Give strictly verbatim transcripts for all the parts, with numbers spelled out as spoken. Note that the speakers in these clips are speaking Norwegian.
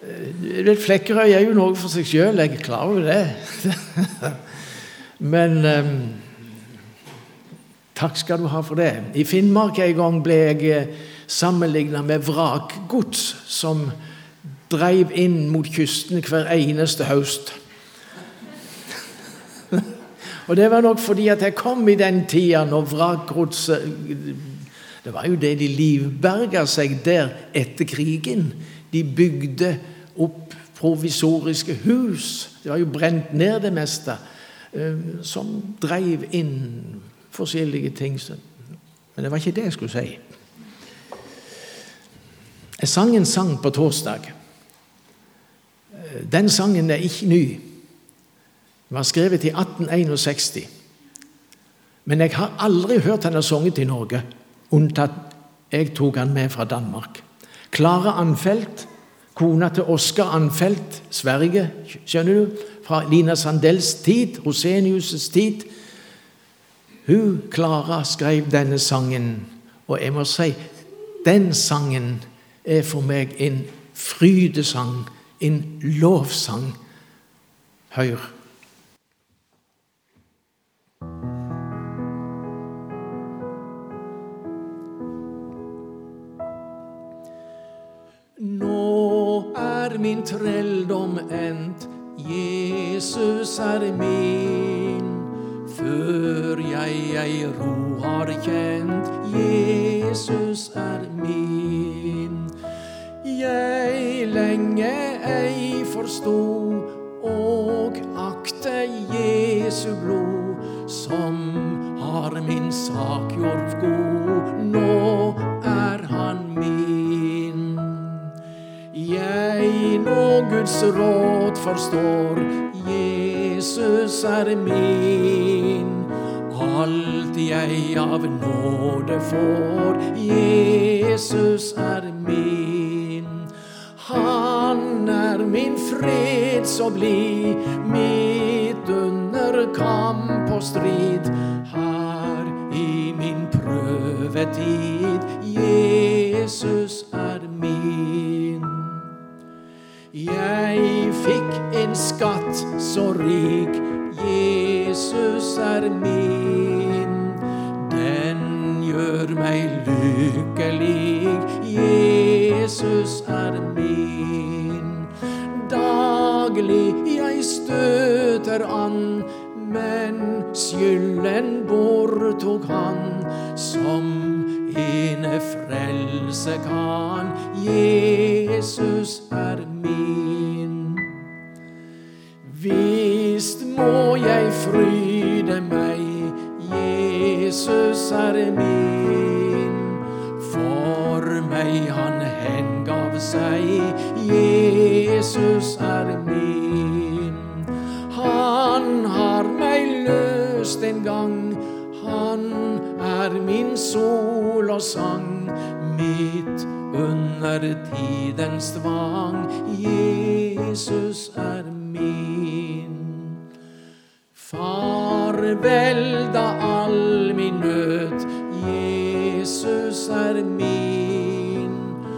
vet, Flekkerøy er jo noe for seg selv, jeg er klar over det. Men um, takk skal du ha for det. I Finnmark en gang ble jeg sammenlignet med vrakgods som drev inn mot kysten hver eneste høst. Og det var nok fordi at jeg kom i den tiden når vrakgods, det var jo det de livberget seg der etter krigen. De bygde opp provisoriske hus. Det var jo brent ned det meste, som drev inn forskjellige ting. Men det var ikke det jeg skulle si. Jeg sang en sang på torsdag. Den sangen er ikke ny. Den var skrevet i atten sekstiseks. Men jeg har aldri hørt henne sunget i Norge, unntatt jeg tok den med fra Danmark. Klara Anfeldt, kona til Oskar Anfeldt, Sverige, skjønner du, fra Lina Sandells tid, Rosenius' tid. Hun, Klara, skrev denne sangen, og jeg må si, den sangen er for meg en frydesang, en lovsang. Hør. Nå er min trelldom endt, Jesus er min. Før jeg ei ro har kjent, Jesus er min. Jeg lenge ei forstod, og akte Jesu blod, som har min sak gjort god. Nå er han min. Jeg nå Guds råd forstår, Jesus er min. Alt jeg av nåde får, Jesus er min. Han er min fred så blid, midt under kamp og strid. Her i min prøvetid, Jesus er min. Jeg fikk en skatt så rik, Jesus er min. Den gjør meg lykkelig, Jesus er min. Daglig jeg støter an, men skylden borttok han, som ene frelse kan, Jesus er min. Visst må jeg fryde meg, Jesus er min. For meg han hengav seg, Jesus er min. Han har meg løst en gang, han er min sol og sang, midt under tidens tvang, Jesus er min. Farvel da all min nød, Jesus er min.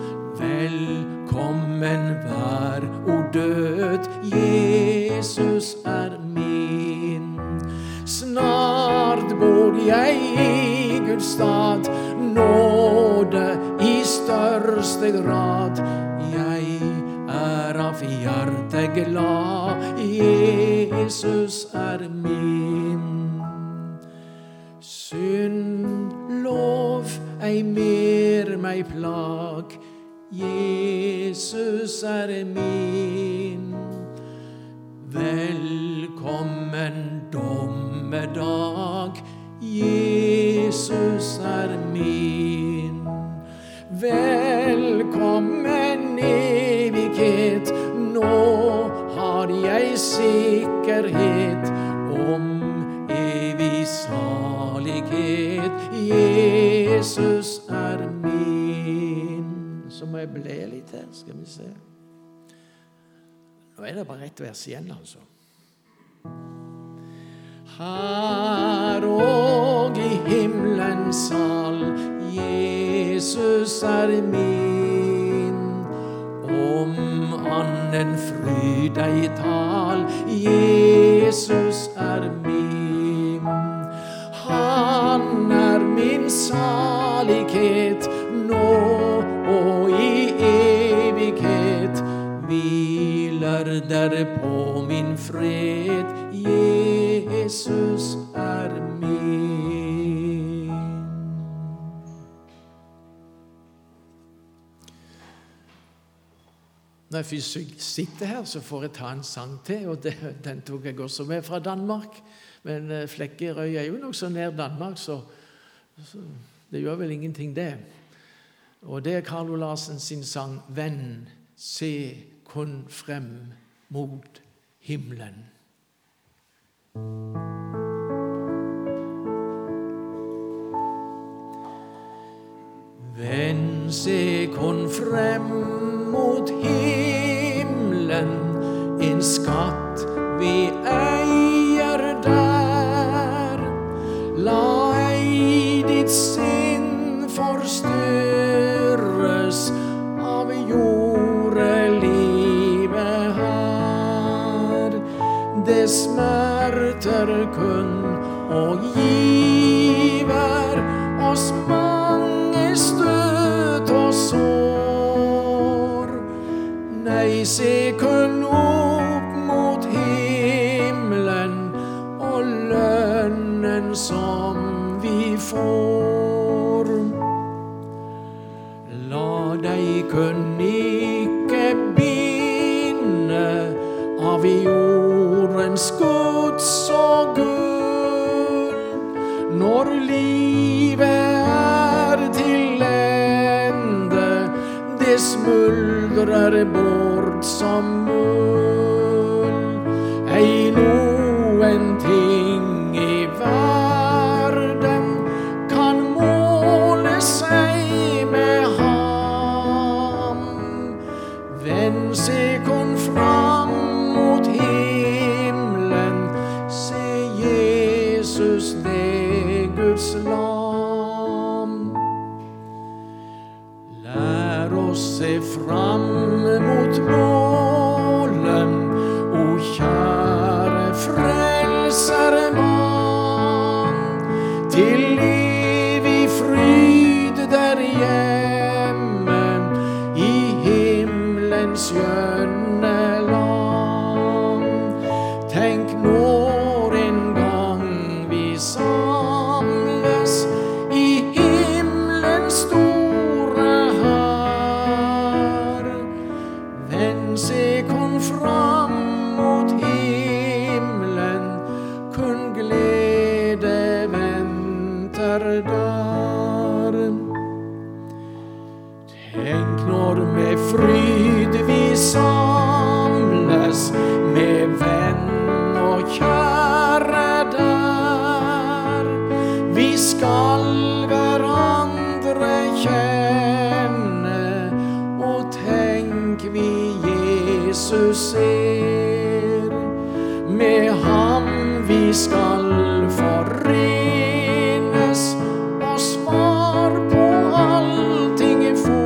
Velkommen vær, o død, Jesus er min. Snart bor jeg i Guds stad, nåde i største grad. Jeg er av hjerte glad, Jesus er min. Synd, lov, ei mer meg plag, Jesus er min. Velkommen dommedag, Jesus er min. Velkommen evighet, nå har jeg sikkerhet om evig salighet, Jesus er min. Så må jeg ble litt her, skal vi se. Nå er det bare ett vers igjen, altså. Her og i himmelens sal, Jesus er min. om annen fryd ei tal, Jesus er min. Han er min salighet, nå og i evighet, hviler der på min fred, Jesus er min. Når jeg først sitter her, så får jeg ta en sang til, og det, den tok jeg også med fra Danmark. Men Flekkerøy er jo nok så nær Danmark, så, så det gjør vel ingenting det. Og det er Carlo Larsen sin sang, «Venn, se kun frem mot himmelen». Venn, se kun frem mot himmelen, en skatt vi eier der. La ei ditt sinn forstyrres av jordelivet her. Det smerter kun og giver oss mange støt og sår. Nei, se kun opp mot himmelen og lønnen som vi får. La deg kun ikke binde av jordens gods og gull. Når livet er til ende, det smuldrer bort som muld. Ei noen ting i verden kan måle seg med ham. Venn, se kun fram mot himmelen, se Jesus, det Guds lam. Lær oss se fram mot målen, o kjære frelsermann, til evig fryd der hjemme i himmelens skjønne land. Tenk når en gang vi samles i himmelens store her. Venn, se kun fram mot himmelen, kun glede venter der. Tenk når med fryd vi samles, med venn og kjære der. Vi skal hverandre kjenne, og tenk vi Jesus ser. Med ham vi skal forenes, og svar på allting få.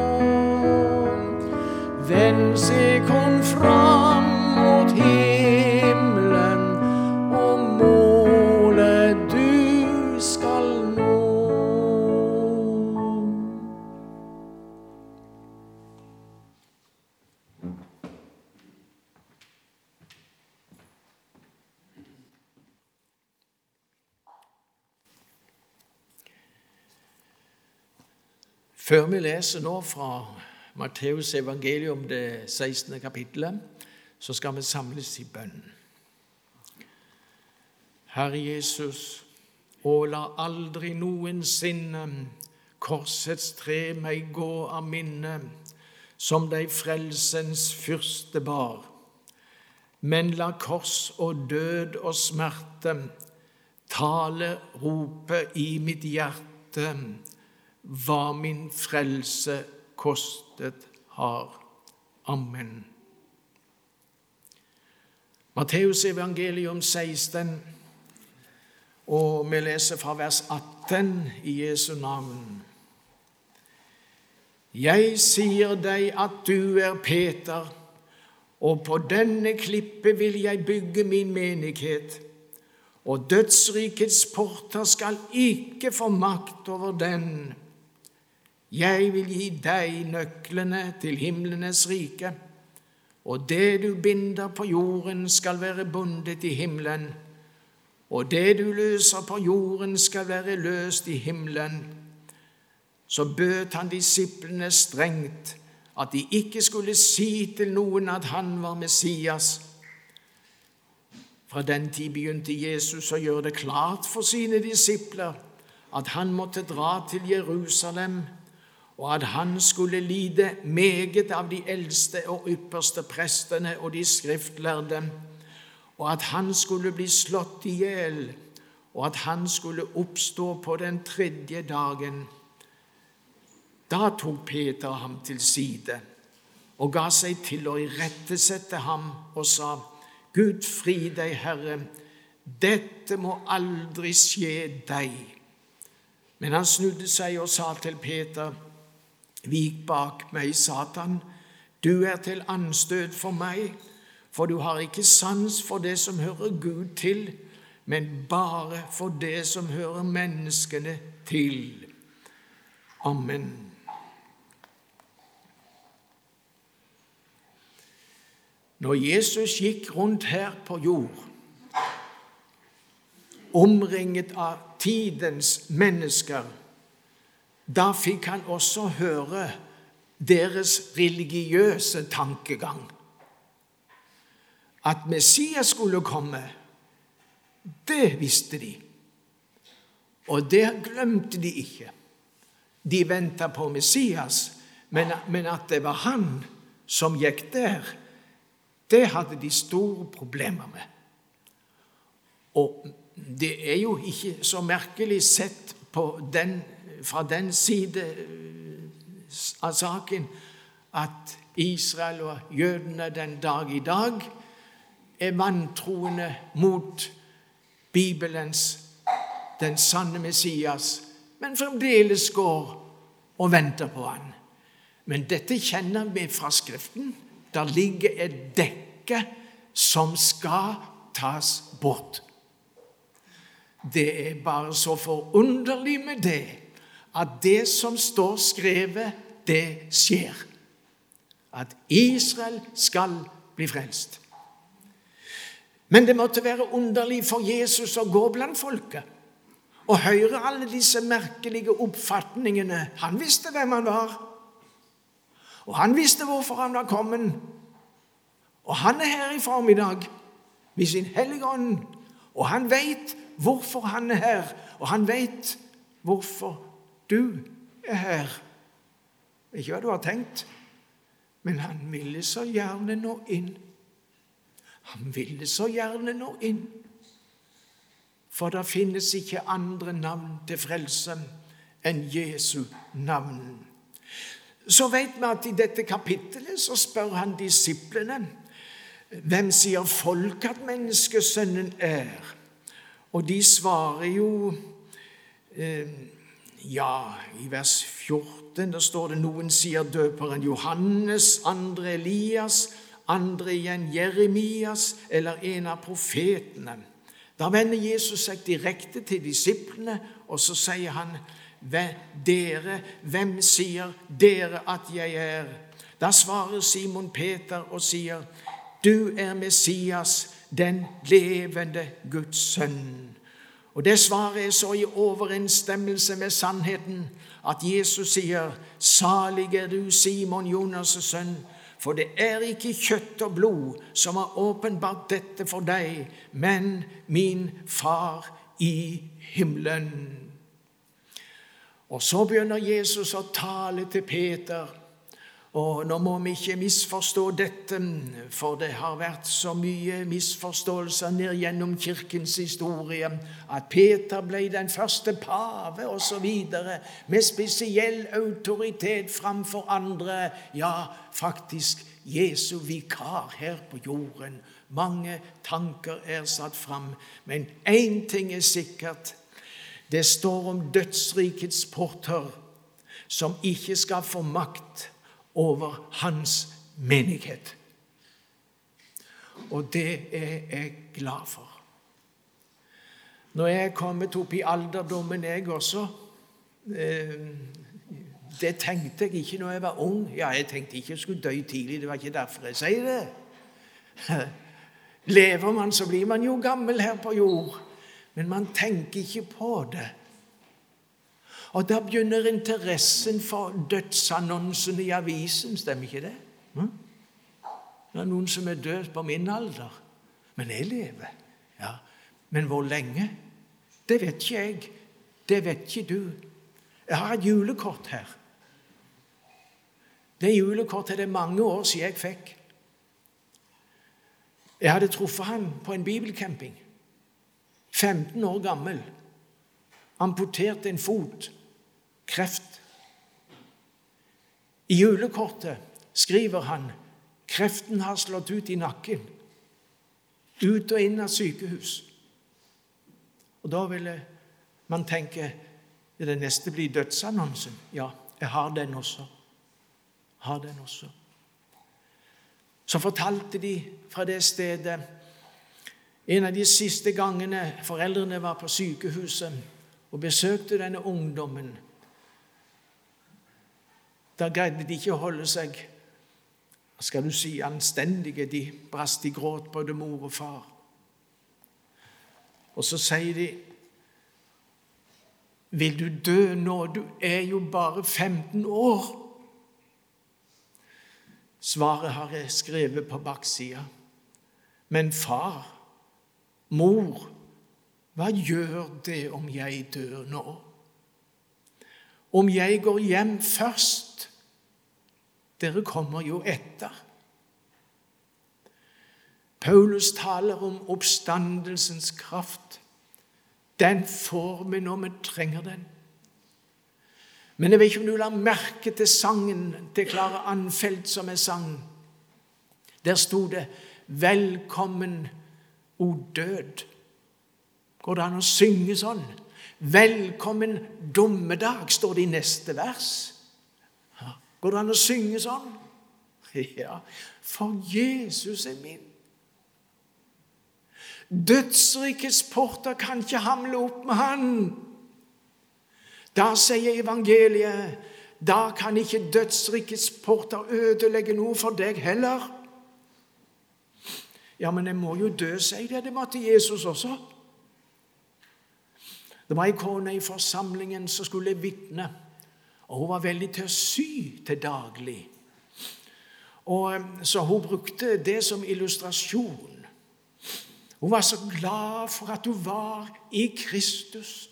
Venn, se kun fram mot himmelen, og målet du skal nå. Før vi leser nå fra Matteus evangelium, det sekstende kapittelet, så skal vi samles i bønn. Herre Jesus, å la aldri noensinne korsets tre meg gå av minne, som deg frelsens fyrste bar. Men la kors og død og smerte tale, rope i mitt hjerte, hva min frelse kostet har. Amen. Matteus evangelium seksten, og vi leser fra vers atten i Jesu navn. Jeg sier deg at du er Peter, og på denne klippe vil jeg bygge min menighet, og dødsrikets porter skal ikke få makt over den. Jeg vil gi deg nøklene til himlenes rike, og det du binder på jorden skal være bundet i himmelen, og det du løser på jorden skal være løst i himmelen. Så bød han disiplene strengt at de ikke skulle si til noen at han var Messias. Fra den tid begynte Jesus å gjøre det klart for sine disipler at han måtte dra til Jerusalem, og at han skulle lide meget av de eldste og ypperste prestene og de skriftlærde, og at han skulle bli slått i hjel, og at han skulle oppstå på den tredje dagen. Da tok Peter ham til side og ga seg til å irettesette ham og sa: Gud fri deg, Herre, dette må aldri skje deg. Men han snudde seg og sa til Peter: Vik bak meg, Satan, du er til anstøt for meg, for du har ikke sans for det som hører Gud til, men bare for det som hører menneskene til. Amen. Når Jesus gikk rundt her på jord, omringet av tidens mennesker, da fikk han også høre deres religiøse tankegang. At Messias skulle komme, det visste de. Og det glemte de ikke. De ventet på Messias, men, men at det var han som gikk der, det hadde de store problemer med. Og det er jo ikke så merkelig sett på den, fra den side av saken at Israel og jødene den dag i dag er vantroende mot Bibelens, den sanne Messias, men fremdeles går og venter på han. Men dette kjenner vi fra Skriften. Der ligger et dekke som skal tas bort. Det er bare så forunderlig med det, at det som står skrevet, det skjer. At Israel skal bli frelst. Men det måtte være underlig for Jesus å gå blant folket og høre alle disse merkelige oppfatningene. Han visste hvem han var, og han visste hvorfor han var kommet. Og han er her i formiddag ved sin hellige ånd, og han vet hvorfor han er her, og han vet hvorfor du er her. Ikke hva du har tenkt, men han ville så gjerne nå inn. Han ville så gjerne nå inn. For det finnes ikke andre navn til frelse enn Jesu navn. Så vet vi at i dette kapittelet så spør han disiplene: Hvem sier folk at menneskesønnen er? Og de svarer jo, eh, ja, i vers fjorten, der står det: Noen sier døperen Johannes, andre Elias, andre igjen Jeremias, eller en av profetene. Da vender Jesus seg direkte til disiplene, og så sier han: Dere, hvem sier dere at jeg er? Da svarer Simon Peter og sier: Du er Messias, den levende Guds sønn. Og det svaret er så i overensstemmelse med sannheten at Jesus sier: Salig er du, Simon, Jonas' sønn, for det er ikke kjøtt og blod som har åpenbart dette for deg, men min far i himmelen. Og så begynner Jesus å tale til Peter. Og nå må vi ikke misforstå dette, for det har vært så mye misforståelser ned gjennom kirkens historie, at Peter ble den første pave og så videre, med spesiell autoritet framfor andre, ja, faktisk Jesu vikar her på jorden. Mange tanker er satt fram, men én ting er sikkert. Det står om dødsrikets porter. som ikke skal få makt over hans menighet. Og det er jeg glad for. Når jeg er kommet opp i alderdommen, jeg også, eh, det tenkte jeg ikke når jeg var ung. Ja, jeg tenkte ikke jeg skulle dø tidlig, det var ikke derfor jeg sier det. Lever man, så blir man jo gammel her på jord, men man tenker ikke på det. Og da begynner interessen for dødsannonsene i avisen, stemmer ikke det? Hm? Det er noen som er død på min alder, men jeg lever. Ja. Men hvor lenge? Det vet ikke jeg. Det vet ikke du. Jeg har et julekort her. Det julekortet er det mange år siden jeg fikk. Jeg hadde truffet han på en bibelcamping. femten år gammel. Amputert en fot. Kreft. I julekortet skriver han: kreften har slått ut i nakken. Ut og inn av sykehus. Og da ville man tenke, det neste blir dødsannonsen. Ja, jeg har den også. Har den også. Så fortalte de fra det stedet, en av de siste gangene foreldrene var på sykehuset og besøkte denne ungdommen. Da greide de ikke å holde seg, skal du si, anstendige. De brast i gråt, både mor og far. Og så sier de, vil du dø nå? Du er jo bare femten år. Svaret har jeg skrevet på baksida. Men far, mor, hva gjør det om jeg dør nå? Om jeg går hjem først? Dere kommer jo etter. Paulus taler om oppstandelsens kraft. Den får vi når vi trenger den. Men jeg vet ikke om du la merke til sangen til Klara Anfelt som er sang. Der sto det, velkommen, o død. Går det an å synge sånn? Velkommen, dommedag, står det i neste vers. Går det an å synge sånn? Ja, for Jesus er min. Dødsrikets porter kan ikke hamle opp med han. Da sier evangeliet, da kan ikke dødsrikets porter ødelegge noe for deg heller. Ja, men jeg må jo dø, sier det. Det måtte Jesus også. Det var en kone i forsamlingen som skulle vitne, og hun var veldig til å sy til daglig. Og så hun brukte det som illustrasjon. Hun var så glad for at hun var i Kristus.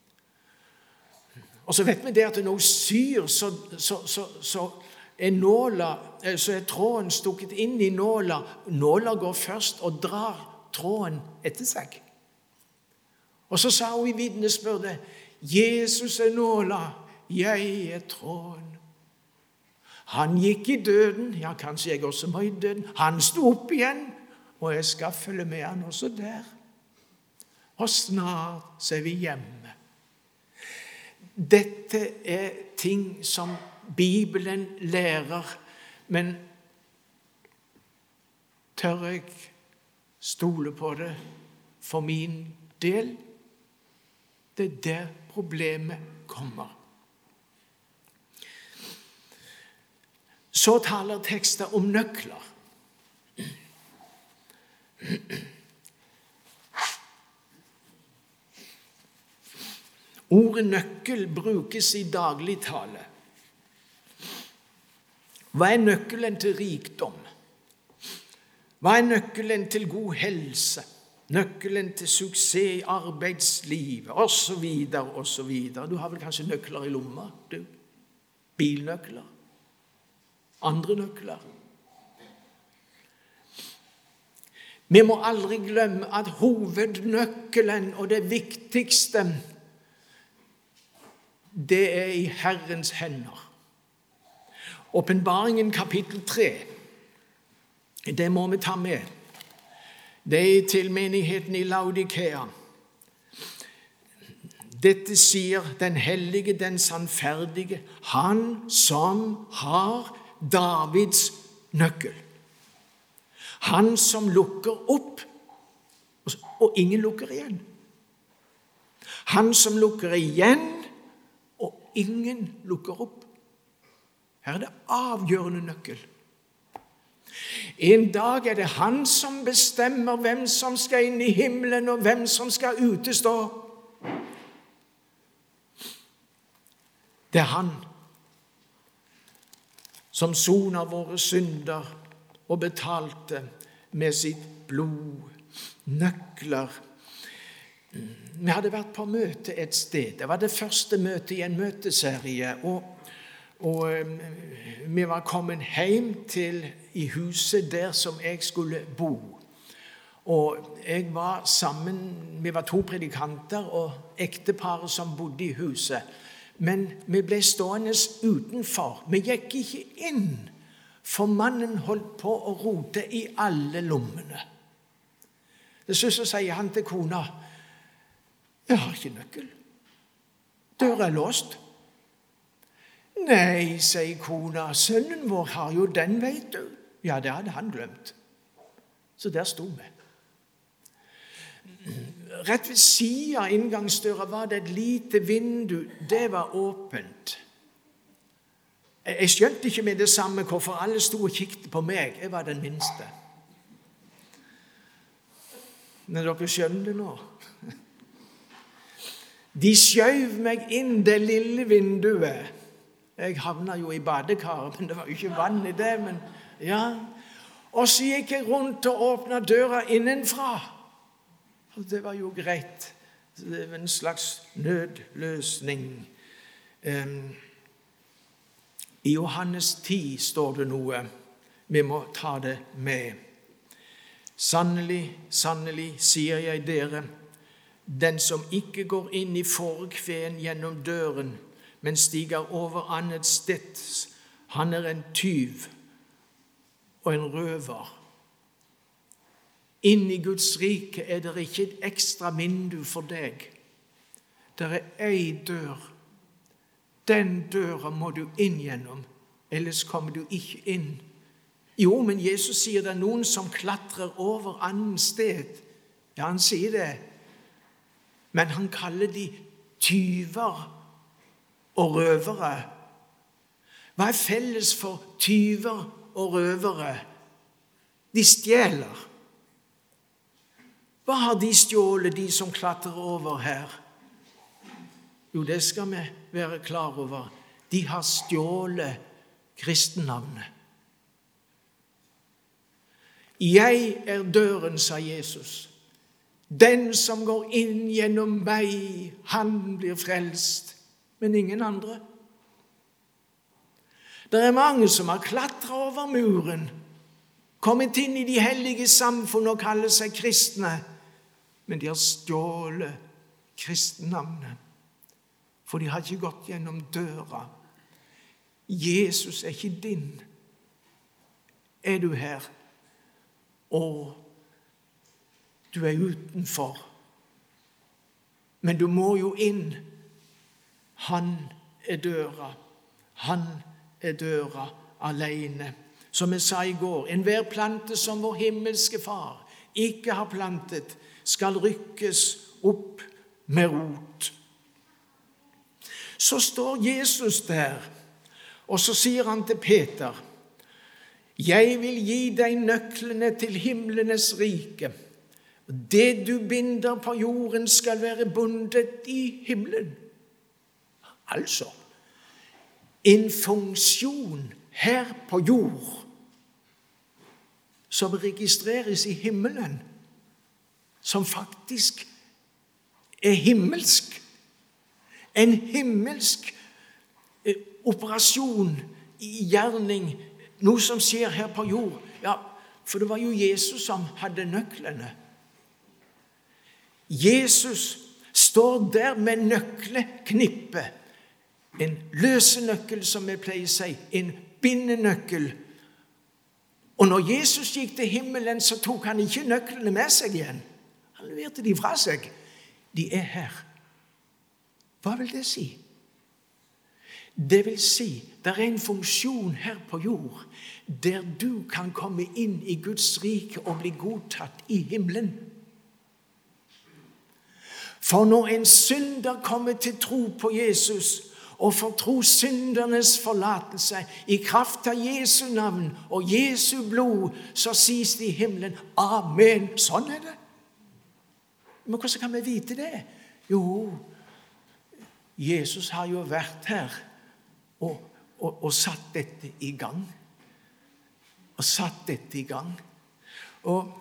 Og så vet vi det at når hun syr, så, så, så, så, er nåla, så er tråden stukket inn i nåla. Nåla går først og drar tråden etter seg. Og så sa hun i vitnesbyrdet, Jesus er nåla, jeg er tråden. Han gikk i døden, ja, kanskje jeg også må i døden. Han sto opp igjen, og jeg skal følge med han også der. Og snart så er vi hjemme. Dette er ting som Bibelen lærer, men tør jeg stole på det for min del? Det er der problemet kommer. Så taler tekster om nøkler. Ordet nøkkel brukes i dagligtale. Hva er nøkkelen til rikdom? Hva er nøkkelen til god helse? Nøkkelen til suksess i arbeidslivet, og så videre, og så videre. Du har vel kanskje nøkler i lomma, du? Bilnøkler? Andre nøkler? Vi må aldri glemme at hovednøkkelen og det viktigste, det er i Herrens hender. Åpenbaringen kapittel tre, det må vi ta med. Det er til menigheten i Laodikea. Dette sier den hellige, den sannferdige, han som har Davids nøkkel. Han som lukker opp, og ingen lukker igjen. Han som lukker igjen, og ingen lukker opp. Her er det avgjørende nøkkel. En dag er det han som bestemmer hvem som skal inn i himmelen, og hvem som skal utestå. Det er han som soner våre synder og betalte med sitt blod. Nøkler. Vi hadde vært på møte et sted. Det var det første møtet i en møteserie, og, og vi var kommet hjem til i huset der som jeg skulle bo. Og jeg var sammen, vi var to predikanter og ekteparet som bodde i huset. Men vi ble stående utenfor. Vi gikk ikke inn, for mannen holdt på å rote i alle lommene. Det så sier han til kona, jeg har ikke nøkkel. Døra er låst. Nei, sier kona, sønnen vår har jo den, vet du. Ja, det hadde han glemt. Så der sto vi. Rett ved siden av inngangsdøra var det et lite vindu. Det var åpent. Jeg skjønte ikke med det samme hvorfor alle sto og kikket på meg. Jeg var den minste. Men dere skjønner nå. De skjøv meg inn det lille vinduet. Jeg havna jo i badekaret, men det var jo ikke vann i det. Men ja. Og så gikk jeg rundt og åpnet døra innenfra. Og det var jo greit. Det var en slags nødløsning. Um, I Johannes ti står det noe. Vi må ta det med. Sannelig, sannelig, sier jeg dere, den som ikke går inn i fårekven gjennom døren, men stiger over annet sted, han er en tyv og en røver. Inn i Guds rike er det ikke et ekstra vindu for deg. Det er ei dør. Den døra må du inn gjennom, ellers kommer du ikke inn. Jo, men Jesus sier det er noen som klatrer over annen sted. Ja, han sier det. Men han kaller de tyver og røvere. Hva er felles for tyver og røvere? De stjeler. Hva har de stjålet, de som klatrer over her? Jo, det skal vi være klar over. De har stjålet kristennavnet. Jeg er døren, sa Jesus. Den som går inn gjennom meg, han blir frelst, men ingen andre. Det er mange som har klatret over muren, kommet inn i de hellige samfunn og kaller seg kristne, men de har stjålet kristennavnet, for de har ikke gått gjennom døra. Jesus er ikke din. Er du her? Og du er utenfor. Men du må jo inn. Han er døra. Han er døra alene. Som jeg sa i går, enhver plante som vår himmelske far ikke har plantet, skal rykkes opp med rot. Så står Jesus der, og så sier han til Peter, jeg vil gi deg nøklene til himlenes rike. Det du binder på jorden skal være bundet i himmelen. Altså, en funksjon her på jord som registreres i himmelen, som faktisk er himmelsk. En himmelsk eh, operasjon i gjerning, noe som skjer her på jord. Ja, for det var jo Jesus som hadde nøklene. Jesus står der med nøkleknippe. En løsenøkkel, som jeg pleier å si. En bindenøkkel. Og når Jesus gikk til himmelen, så tok han ikke nøklene med seg igjen. Han leverte de fra seg. De er her. Hva vil det si? Det vil si, det er en funksjon her på jord der du kan komme inn i Guds rike og bli godtatt i himmelen. For når en synder kommer til tro på Jesus og får tro syndernes forlatelse i kraft av Jesu navn og Jesu blod, så sies det i himmelen, amen. Sånn er det. Men hvordan kan vi vite det? Jo, Jesus har jo vært her og, og, og satt dette i gang. Og satt dette i gang. Og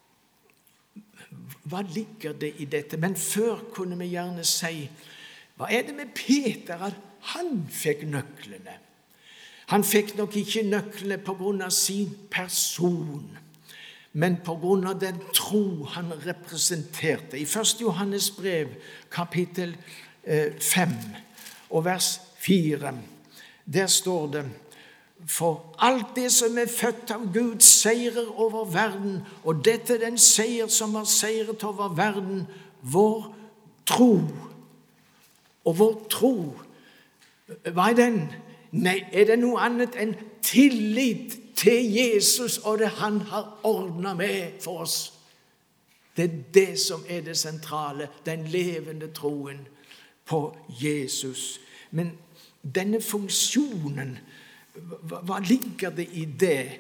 hva ligger det i dette? Men før kunne vi gjerne si, hva er det med Peter at han fikk nøklene? Han fikk nok ikke nøklene på grunn av sin person, men på grunn av den tro han representerte. I første Johannes brev, kapittel fem og vers fire, der står det, for alt det som er født av Gud seirer over verden, og dette er den seier som har seiret over verden, vår tro. Og vår tro, hva er den? Nei, er det noe annet enn tillit til Jesus og det han har ordnet med for oss? Det er det som er det sentrale, den levende troen på Jesus. Men denne funksjonen, hva, hva ligger det i det?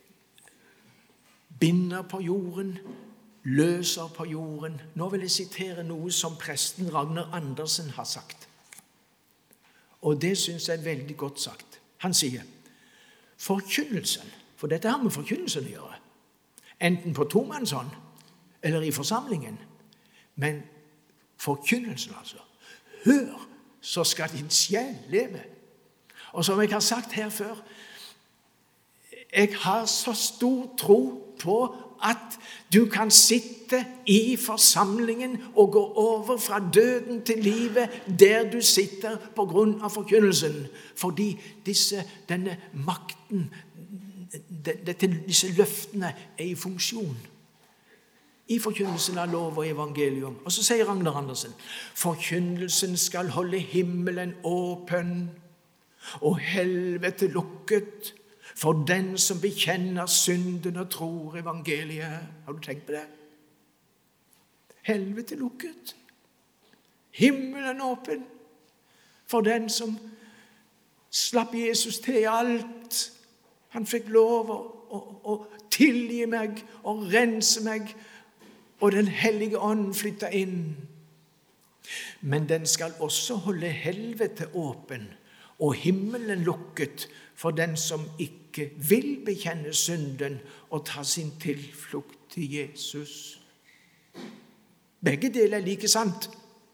Binder på jorden, løser på jorden. Nå vil jeg sitere noe som presten Ragnar Andersen har sagt. Og det synes jeg er veldig godt sagt. Han sier, forkynnelsen, for dette har med forkynnelsen å gjøre, enten på tomannshånd eller i forsamlingen, men forkynnelsen altså, hør, så skal din sjel leve. Og som jeg har sagt her før, jeg har så stor tro på at du kan sitte i forsamlingen og gå over fra døden til livet der du sitter på grunn av forkynnelsen. Fordi disse, denne makten, dette, disse løftene er i funksjon. I forkynnelsen av lov og evangelium. Og så sier Ragnar Andersen, forkynnelsen skal holde himmelen åpen og helvete lukket for den som bekjenner synden og tror evangeliet. Har du tenkt på det? Helvete lukket. Himmelen åpen for den som slapp Jesus til alt. Han fikk lov å, å, å tilgi meg og rense meg, og den hellige ånden flytta inn. Men den skal også holde helvete åpen og himmelen lukket for den som ikke vil bekjenne synden og ta sin tilflukt til Jesus. Begge deler er like sant.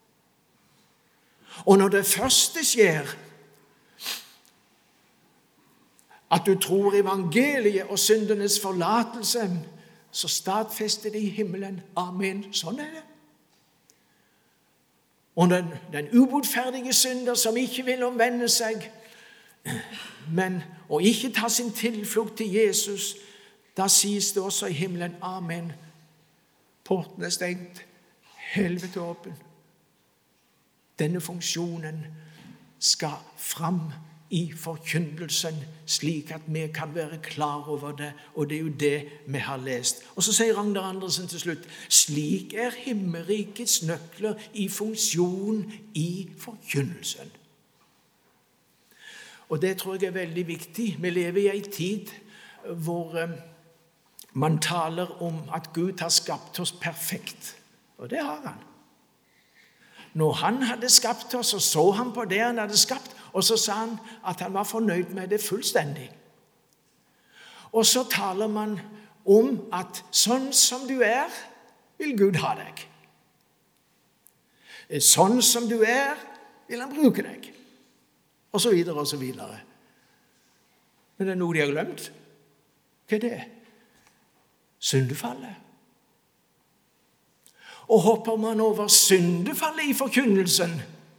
Og når det første skjer, at du tror evangeliet og syndenes forlatelse, så stadfester det i himmelen. Amen. Sånn er det. Og den, den ubotferdige synder som ikke vil omvende seg, men og ikke ta sin tilflukt til Jesus, da sies det også i himmelen. Amen. Porten er stengt. Helvete åpen. Denne funksjonen skal fram i forkynnelsen, slik at vi kan være klar over det, og det er jo det vi har lest. Og så sier Ragnar Andersen til slutt, slik er himmelrikets nøkler i funksjon i forkynnelsen. Og det tror jeg er veldig viktig. Vi lever i en tid hvor man taler om at Gud har skapt oss perfekt, og det har han. Når han hadde skapt oss, så så han på det han hadde skapt, og så sa han at han var fornøyd med det fullstendig. Og så taler man om at sånn som du er, vil Gud ha deg. Sånn som du er, vil han bruke deg. Og så videre, og så videre. Men det er noe de har glemt. Hva er det? Syndefallet. Og hopper man over syndefallet i forkynnelsen,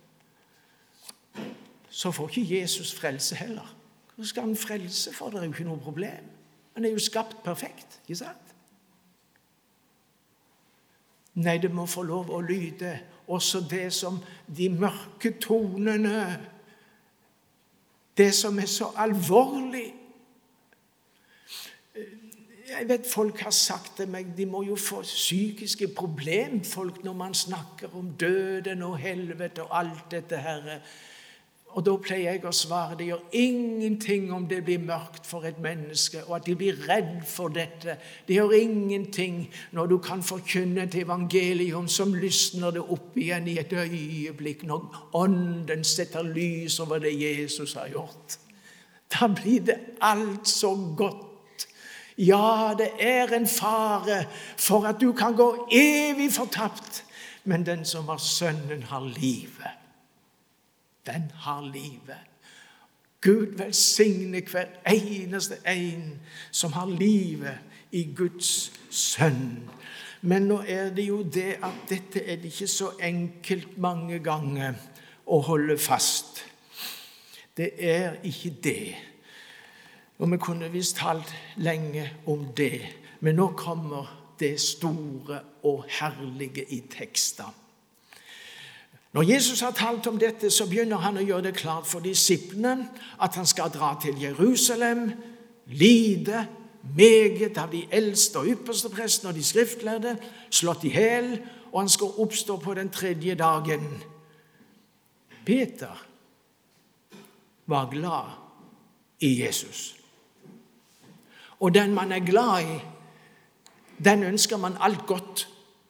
så får ikke Jesus frelse heller. Hvordan skal han frelse, for det er jo ikke noe problem. Han er jo skapt perfekt, ikke sant? Nei, det må få lov å lyde også det som de mørke tonene, det som er så alvorlig. Jeg vet folk har sagt til meg, de må jo få psykiske problem, folk, når man snakker om døden og helvete og alt dette her. Og da pleier jeg å svare, det gjør ingenting om det blir mørkt for et menneske, og at de blir redd for dette. Det gjør ingenting når du kan forkynne et evangelium som lysner det opp igjen i et øyeblikk, når ånden setter lys over det Jesus har gjort. Da blir det alt så godt. Ja, det er en fare for at du kan gå evig fortapt, men den som har sønnen har livet. Den har livet. Gud velsigne hver eneste en som har livet i Guds sønn. Men nå er det jo det at dette er det ikke så enkelt mange ganger å holde fast. Det er ikke det. Og vi kunne visst talt lenge om det, men nå kommer det store og herlige i teksten. Når Jesus har talt om dette, så begynner han å gjøre det klart for disiplene at han skal dra til Jerusalem, lide meget av de eldste og ypperste prestene og de skriftlærde, slått i hel, og han skal oppstå på den tredje dagen. Peter var glad i Jesus. Og den man er glad i, den ønsker man alt godt.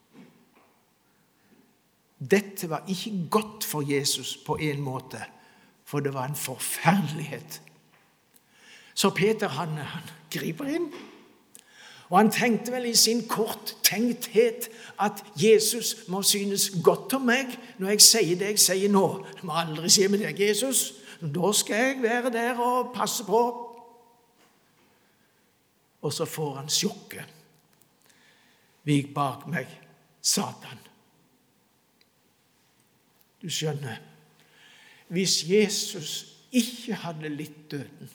Dette var ikke godt for Jesus på en måte, for det var en forferdelighet. Så Peter, han, han griper inn, og han tenkte vel i sin korttenkthet at Jesus må synes godt om meg når jeg sier det jeg sier nå. Jeg må aldri si med deg, Jesus, da skal jeg være der og passe på. Og så får han sjokket. Vik bak meg, Satan. Du skjønner, hvis Jesus ikke hadde litt døden,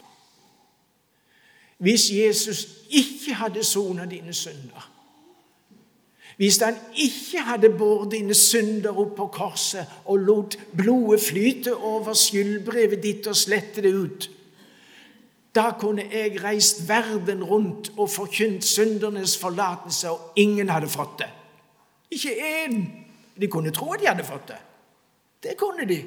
hvis Jesus ikke hadde sonet dine synder, hvis han ikke hadde båret dine synder opp på korset og lot blodet flyte over skyldbrevet ditt og slette det ut, da kunne jeg reist verden rundt og forkynt syndernes forlatelse, og ingen hadde fått det. Ikke en. De kunne tro at de hadde fått det. Det kunne de.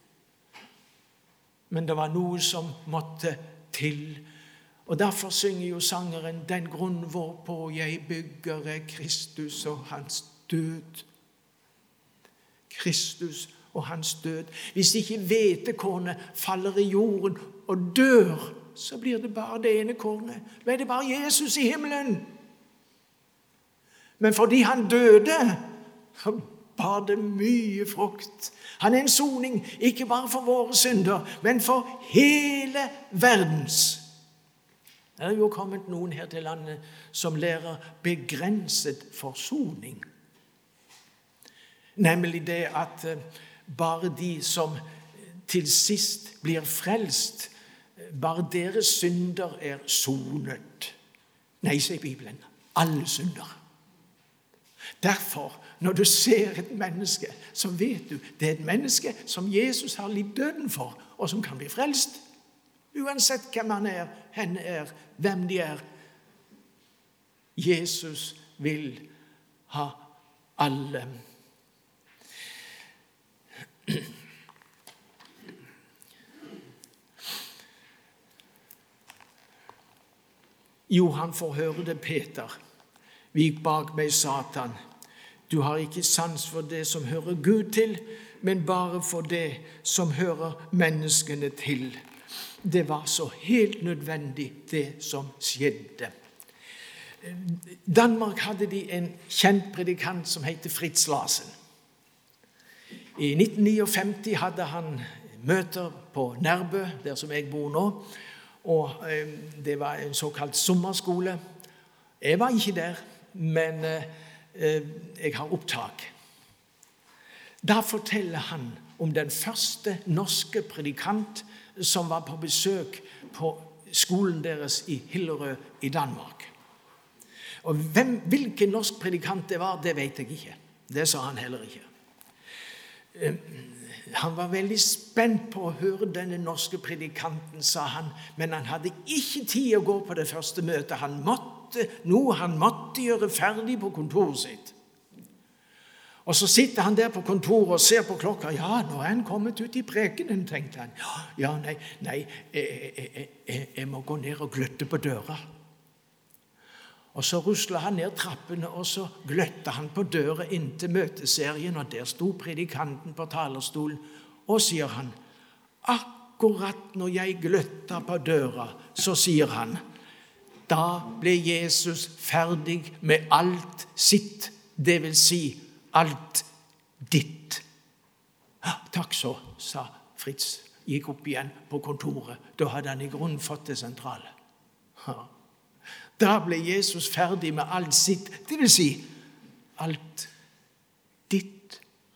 Men det var noe som måtte til. Og derfor synger jo sangeren, den grunn hvorpå jeg bygger er Kristus og hans død. Kristus og hans død. Hvis ikke hvetekornet faller i jorden og dør, så blir det bare det ene kornet. Da er det bare Jesus i himmelen. Men fordi han døde, bar det mye frukt. Han er en soning, ikke bare for våre synder, men for hele verdens. Det er jo kommet noen her til landet som lærer begrenset forsoning. Nemlig det at bare de som til sist blir frelst, bare deres synder er sonet. Nei, sier Bibelen, alle synder. Derfor, når du ser et menneske, så vet du, det er et menneske som Jesus har litt døden for, og som kan bli frelst. Uansett hvem han er, henne er, hvem de er. Jesus vil ha alle. Jo, han får høre det, Peter. Vik bak meg, Satan. Du har ikke sans for det som hører Gud til, men bare for det som hører menneskene til. Det var så helt nødvendig, det som skjedde. Danmark hadde de en kjent predikant som heter Fritz Larsen. I nitten femtini hadde han møter på Nærbø, der som jeg bor nå, og det var en såkalt sommerskole. Jeg var ikke der, men jeg har opptak. Da forteller han om den første norske predikant som var på besøk på skolen deres i Hillerød i Danmark. Og hvem, hvilken norsk predikant det var, det vet jeg ikke. Det sa han heller ikke. Han var veldig spent på å høre denne norske predikanten, sa han, men han hadde ikke tid å gå på det første møtet. Han måtte, noe han måtte gjøre ferdig på kontoret sitt. Og så sitter han der på kontoret og ser på klokka. Ja, nå er han kommet ut i prekenen, tenkte han. Ja, nei, nei, jeg, jeg, jeg, jeg må gå ned og gløtte på døra. Og så ruslet han ned trappene, og så gløtte han på døra inn til møteserien, og der sto predikanten på talerstolen, og sier han, akkurat når jeg gløtta på døra, så sier han, da ble Jesus ferdig med alt sitt, det vil si alt ditt. Ja, takk så, sa Fritz, gikk opp igjen på kontoret. Da hadde han i grunnen fått det sentrale. Ja. Da ble Jesus ferdig med alt sitt, det vil si alt ditt.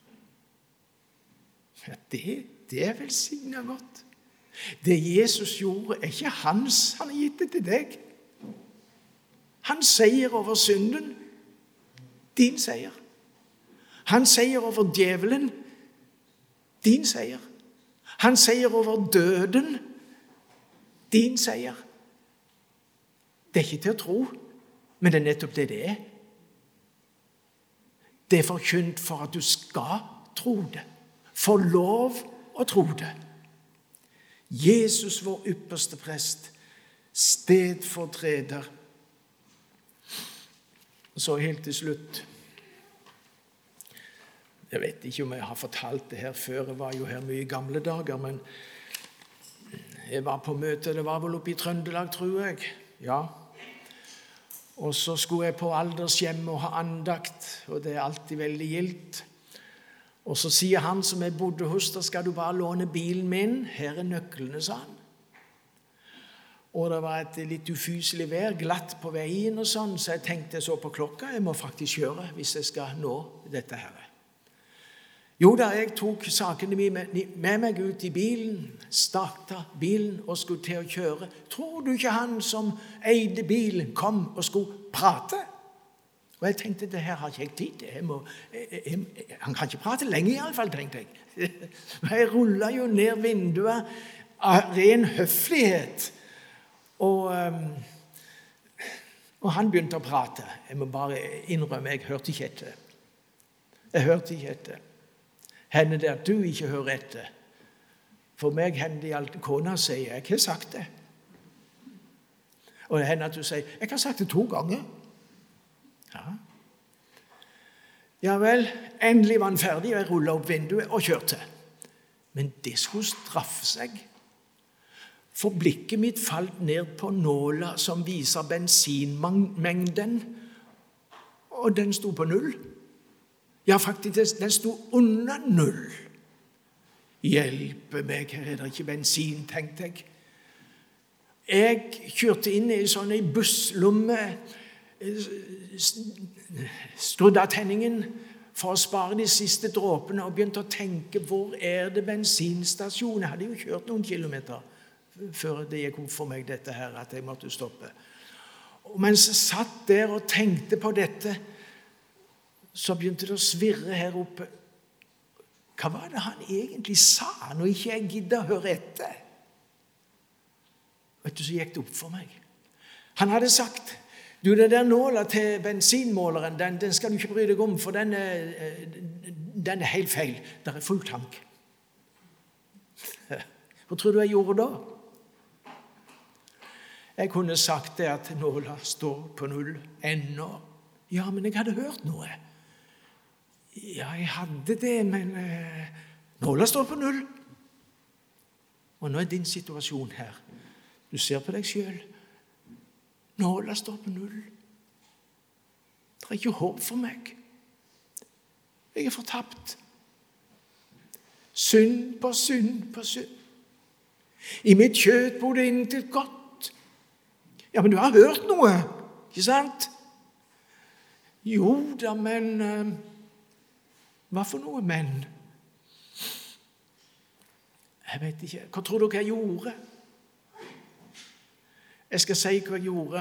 Ja, det, det er velsignet godt. Det Jesus gjorde, er ikke hans, han har gitt det til deg. Hans seier over synden, din seier. Hans seier over djevelen, din seier. Hans seier over døden, din seier. Det er ikke til å tro, men det er nettopp det det er. Det er forkynt for at du skal tro det. Få lov å tro det. Jesus, vår ypperste prest, stedfortreder. Så helt til slutt. Jeg vet ikke om jeg har fortalt det her før. Jeg var jo her mye i gamle dager, men jeg var på møte, det var vel oppe i Trøndelag, tror jeg. Ja. Og så skulle jeg på aldershjem og ha andakt, og det er alltid veldig gildt. Og så sier han som jeg bodde hos, da skal du bare låne bilen min. Her er nøklene, sa han. Og det var et litt ufyselig vær, glatt på veien og sånn, så jeg tenkte så på klokka, jeg må faktisk kjøre hvis jeg skal nå dette her. Jo da, jeg tok sakene mine med meg ut i bilen, startet bilen og skulle til å kjøre. Tror du ikke han som eide bilen kom og skulle prate? Og jeg tenkte, det her har ikke jeg tid til. Jeg må, jeg, jeg, han kan ikke prate lenge i alle fall, tenkte jeg. Jeg rullet jo ned vinduet av ren høflighet. Og, og han begynte å prate. Jeg må bare innrømme, jeg hørte ikke etter. Jeg hørte ikke etter. Hender det at du ikke hører etter? For meg hender det alt kona sier, jeg har sagt det. Og det hender at du sier, jeg har sagt det to ganger. Ja. Ja vel, endelig var han ferdig, og jeg rullet opp vinduet og kjørte. Men det skulle straffe seg. For blikket mitt falt ned på nåla som viser bensinmengden, og den sto på null. Ja, faktisk, den sto under null. Hjelpe meg, her er det ikke bensin, tenkte jeg. Jeg kjørte inn i sånn en busslomme, skrudde av tenningen for å spare de siste dråpene, og begynte å tenke, hvor er det bensinstasjon? Jeg hadde jo kjørt noen kilometer før det gikk opp for meg dette her, at jeg måtte stoppe. Og mens jeg satt der og tenkte på dette, så begynte det å svirre her oppe. Hva var det han egentlig sa når ikke jeg gidde å høre etter? Vet du, så gikk det opp for meg. Han hadde sagt, du, den der nåla til bensinmåleren, den, den skal du ikke bry deg om, for den er, den er helt feil. Der er full tank. Hva tror du jeg gjorde da? Jeg kunne sagt det at nåla står på null ennå. Ja, men jeg hadde hørt noe. Ja, jeg hadde det, men eh, nåla står på null. Og nå er din situasjon her. Du ser på deg selv. Nåla står på null. Det er ikke håp for meg. Jeg er fortapt. Synd på synd på synd. I mitt kjøtt bor det intet godt. Ja, men du har hørt noe, ikke sant? Jo da, men... Eh, Hva for noe menn? Jeg vet ikke. Hva tror dere jeg gjorde? Jeg skal si hva jeg gjorde.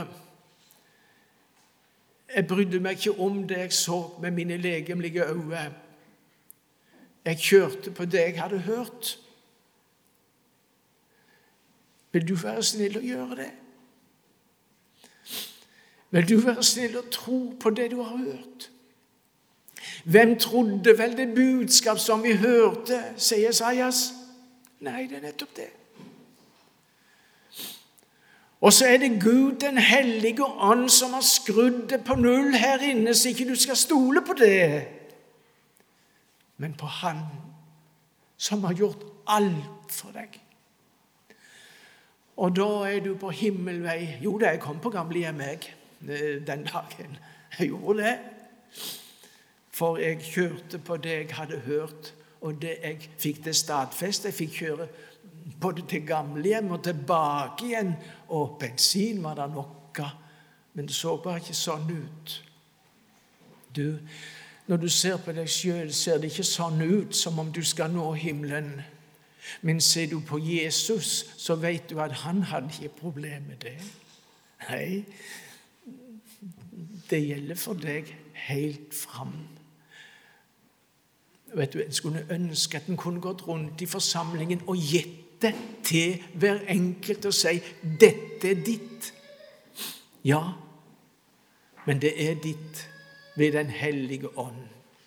Jeg brydde meg ikke om det jeg så med mine legemlige øyne. Jeg kjørte på det jeg hadde hørt. Vil du være snill å gjøre det? Vil du være snill å tro på det du har hørt? Hvem trodde vel det budskap som vi hørte, sier Jesajas? Nei, det er nettopp det. Og så er det Gud, den hellige ånd, som har skrudd det på null her inne, så ikke du skal stole på det. Men på Han som har gjort alt for deg. Og da er du på himmelvei. Jo, det jeg kom på gamlehjem jeg den dagen. Jeg gjorde det. For jeg kjørte på det jeg hadde hørt, og det jeg fikk det stadfest. Jeg fikk kjøre både til gamlehjem og tilbake igjen, og bensin var det nok av. Men det så bare ikke sånn ut. Du, når du ser på deg selv, ser det ikke sånn ut som om du skal nå himmelen. Men ser du på Jesus, så vet du at han hadde ikke problem med det. Nei, det gjelder for deg helt fram. Vet du, en skulle ønske at en kunne gått rundt i forsamlingen og gitt det til hver enkelt og si, dette er ditt. Ja, men det er ditt ved den hellige ånd.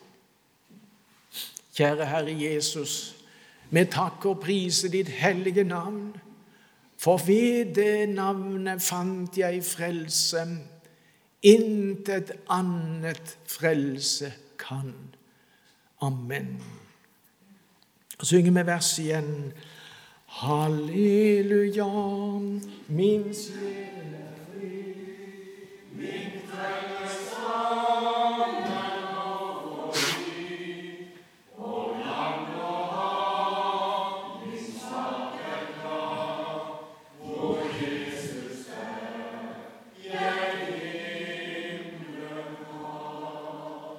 Kjære Herre Jesus, vi takker og priser ditt hellige navn, for ved det navnet fant jeg frelse, intet annet frelse kan. Amen. Og synger vi vers igjen. Halleluja, min sjel er fri, min frelse sammen og fri, og land og hav, min smak er klar, hvor Jesus er, jeg himmelen har.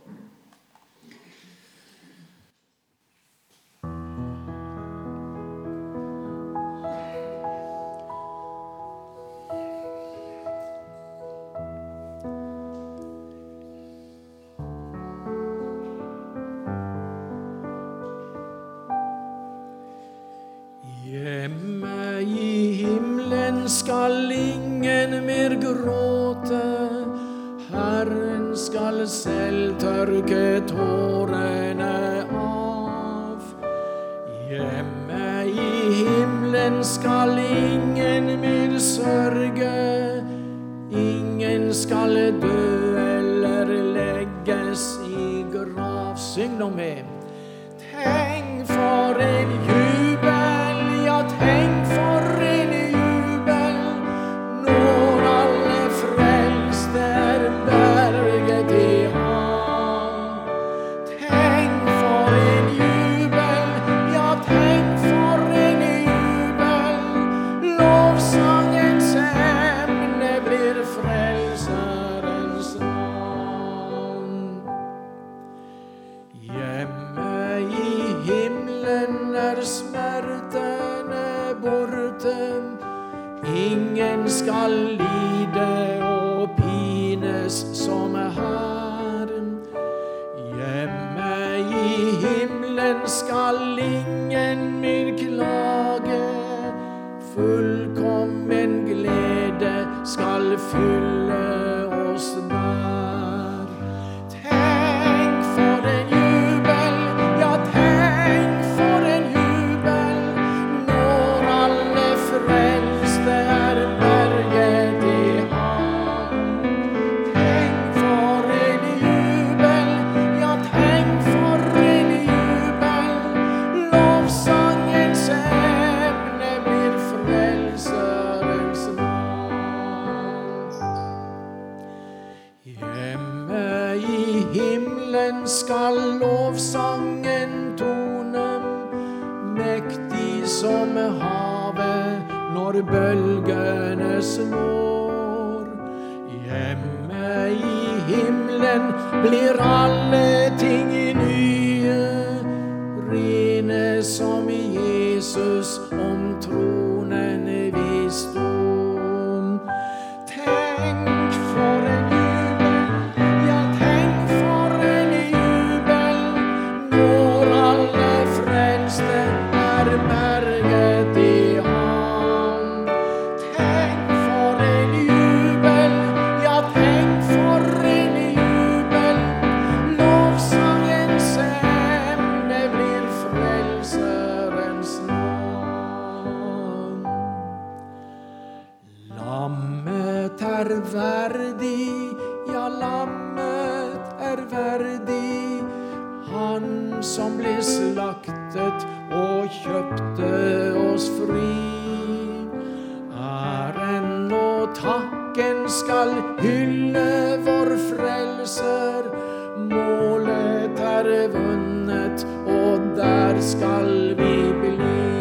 Hjemme i himmelen skal ingen mer gråte, Herren skal selv tørke tårene av. Hjemme i himmelen skal ingen mer sørge, ingen skal dø eller legges i grav. Syng nå med. Tenk for en jubel, ja, tenk for en jubel, når alle frelste er berget i hav. Tenk for en jubel, ja, tenk for en jubel, lovsangens emne blir frelserens navn. Hjemme i himmelen er smertene borte, ingen skal lide og pines som her. Hjemme i himmelen skal ingen mer klage, fullkommen glede skal fylle oss der. Tenk for en jubel, ja, tenk for en jubel, når alle frelste er berget i hav. Tenk for en jubel, ja, tenk for en jubel, lovsangens emne blir frelserens navn. Hjemme i himmelen skal lovsangen tone, mektig som havet når bølgene slår. Hjemme i himmelen blir alle ting nye, rene som Jesus om tronen visdom. Tenk for en jubel, ja, tenk for en jubel, når verdig, ja, lammet er verdig, han som ble slaktet og kjøpte oss fri. Æren og takken skal hylle vår frelser, målet er vunnet, og der skal vi bli.